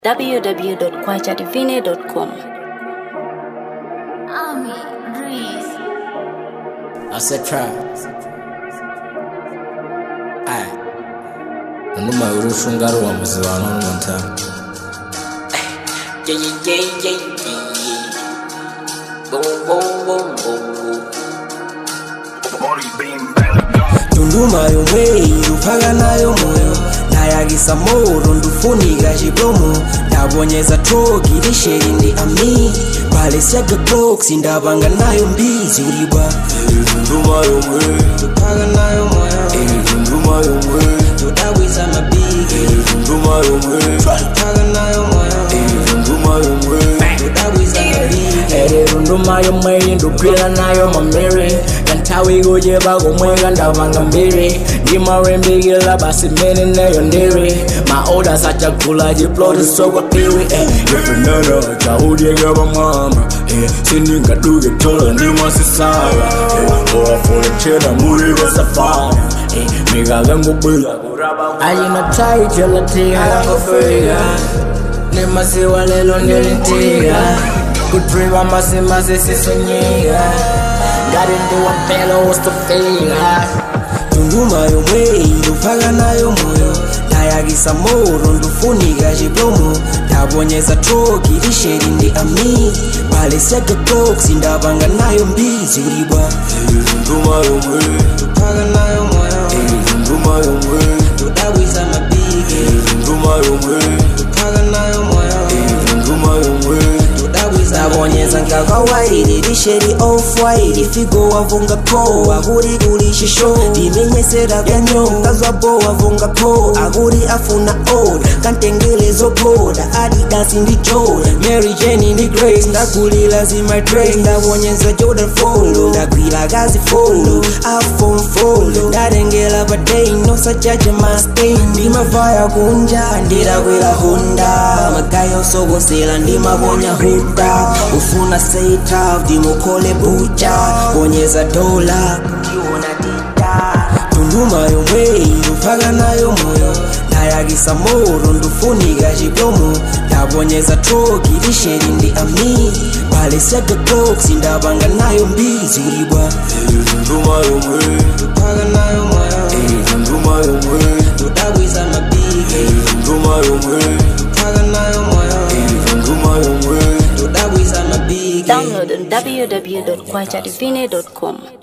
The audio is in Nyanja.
www.kwajadivine.com. Ami, Breeze. I said try. Aye. Numa urushungaro wa muzibano n'umunta. Tunduma yo mwei, rupaga nayo moyo nayagisa moro ndufuniga jiblomo ndabonyeza trogi risheri ndi ami balesyaga box ndabanga nayo mbizi uribwa Tunduma yo mwei, rupaga nayo moyo Tunduma yo mwei, tudawisa mabigi Tunduma yo mwei, rupaga nayo moyo Tunduma yo mwei, tudawisa mabigi Runduma yo mwei ndupira nayo mamiri kantawi gojeba gomwega ndabanga mbiri ndimarembigila basi mene neyo ndiri maoda sachakula jiploti soko piwi yefinana chaudiega bamama siningaduge tola ndimasisala orafole chena muriga safari migaga ngobila ayina taijelatia ngofega nimasiwa lelo nilitiga kutriva masimasi sisonyiga Got into a pelo was the feeling Tunduma yo mwei, rupaga nayo moyo nayagisa moro ndufuniga jiblomo ndabonyeza trogi risheri ndi ami balesyaga box ndabanga nayo mbizi uribwa Tunduma yo mwei, rupaga nayo moyo Tunduma yo mwei, tudawisa mabigi Tunduma yo mwei, rupaga nayo moyo Tunduma yo mwei, ndabonyeza nkakawairi risheri off-white figo wavunga po aguri ulishisho ndimenyesera ganyo kazwabo wavunga po aguri afuna oda kantengelezo boda Adidas ndi Jordan Mary Jane ndi Grace ndakulila zima trace ndabonyeza Jordan follow ndagwira gazi follow iPhone follow ndarengela badai no sachaje mastain ndimavaya kunja ndirakwera Honda magayo sogosela ndimabonya huda ufuna seita dimukole bucha bonyeza dola kiona dita Tunduma yo mwei rupaga nayo moyo nayagisa moro ndufuniga jiblomo ndabonyeza trogi risheri ndi ami balesyaga box ndabanga nayo mbizi uribwa Tunduma yo mwei, rupaga nayo moyo Tunduma yo mwei, tudawisa mabigi Tunduma yo mwei, rupaga nayo moyo Tunduma yo mwei. tudawisa mabigi Download on www.kwajadivine.com.